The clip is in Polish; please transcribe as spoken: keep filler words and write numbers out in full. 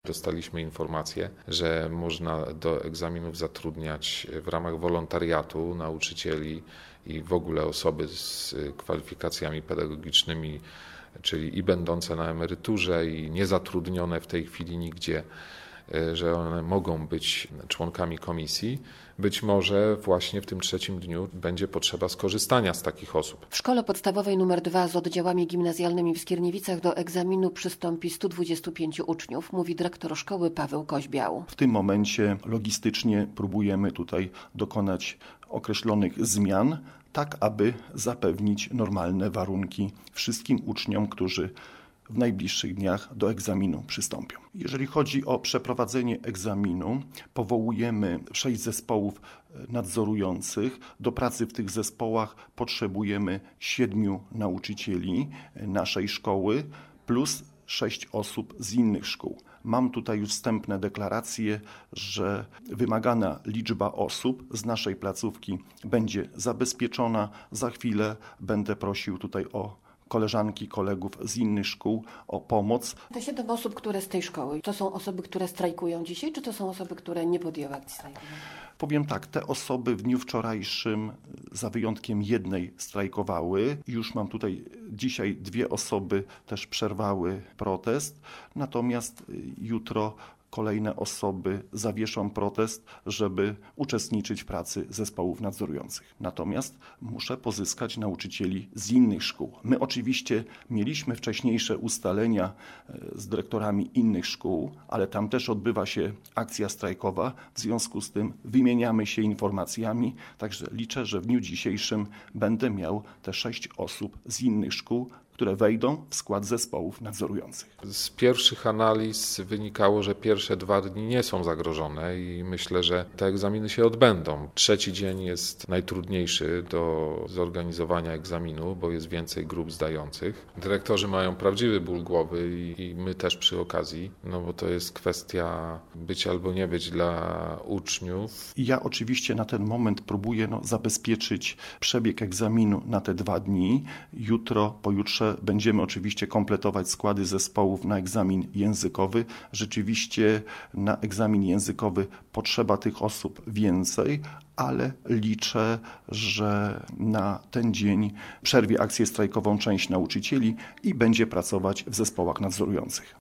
Dostaliśmy informację, że można do egzaminów zatrudniać w ramach wolontariatu nauczycieli i w ogóle osoby z kwalifikacjami pedagogicznymi, czyli i będące na emeryturze, i niezatrudnione w tej chwili nigdzie, że one mogą być członkami komisji. Być może właśnie w tym trzecim dniu będzie potrzeba skorzystania z takich osób. W szkole podstawowej numer dwa z oddziałami gimnazjalnymi w Skierniewicach do egzaminu przystąpi stu dwudziestu pięciu uczniów, mówi dyrektor szkoły Paweł Koźbiał. W tym momencie logistycznie próbujemy tutaj dokonać określonych zmian, tak aby zapewnić normalne warunki wszystkim uczniom, którzy w najbliższych dniach do egzaminu przystąpią. Jeżeli chodzi o przeprowadzenie egzaminu, powołujemy sześć zespołów nadzorujących. Do pracy w tych zespołach potrzebujemy siedmiu nauczycieli naszej szkoły plus sześć osób z innych szkół. Mam tutaj już wstępne deklaracje, że wymagana liczba osób z naszej placówki będzie zabezpieczona. Za chwilę będę prosił tutaj o koleżanki, kolegów z innych szkół o pomoc. Te siedem osób, które z tej szkoły, to są osoby, które strajkują dzisiaj, czy to są osoby, które nie podjęły akcji strajkowej? Powiem tak, te osoby w dniu wczorajszym za wyjątkiem jednej strajkowały. Już mam tutaj dzisiaj dwie osoby też przerwały protest, natomiast jutro kolejne osoby zawieszą protest, żeby uczestniczyć w pracy zespołów nadzorujących. Natomiast muszę pozyskać nauczycieli z innych szkół. My oczywiście mieliśmy wcześniejsze ustalenia z dyrektorami innych szkół, ale tam też odbywa się akcja strajkowa. W związku z tym wymieniamy się informacjami, także liczę, że w dniu dzisiejszym będę miał te sześć osób z innych szkół, które wejdą w skład zespołów nadzorujących. Z pierwszych analiz wynikało, że pierwsze dwa dni nie są zagrożone i myślę, że te egzaminy się odbędą. Trzeci dzień jest najtrudniejszy do zorganizowania egzaminu, bo jest więcej grup zdających. Dyrektorzy mają prawdziwy ból głowy i, i my też przy okazji, no bo to jest kwestia być albo nie być dla uczniów. Ja oczywiście na ten moment próbuję no, zabezpieczyć przebieg egzaminu na te dwa dni. Jutro, pojutrze będziemy oczywiście kompletować składy zespołów na egzamin językowy. Rzeczywiście na egzamin językowy potrzeba tych osób więcej, ale liczę, że na ten dzień przerwie akcję strajkową część nauczycieli i będzie pracować w zespołach nadzorujących.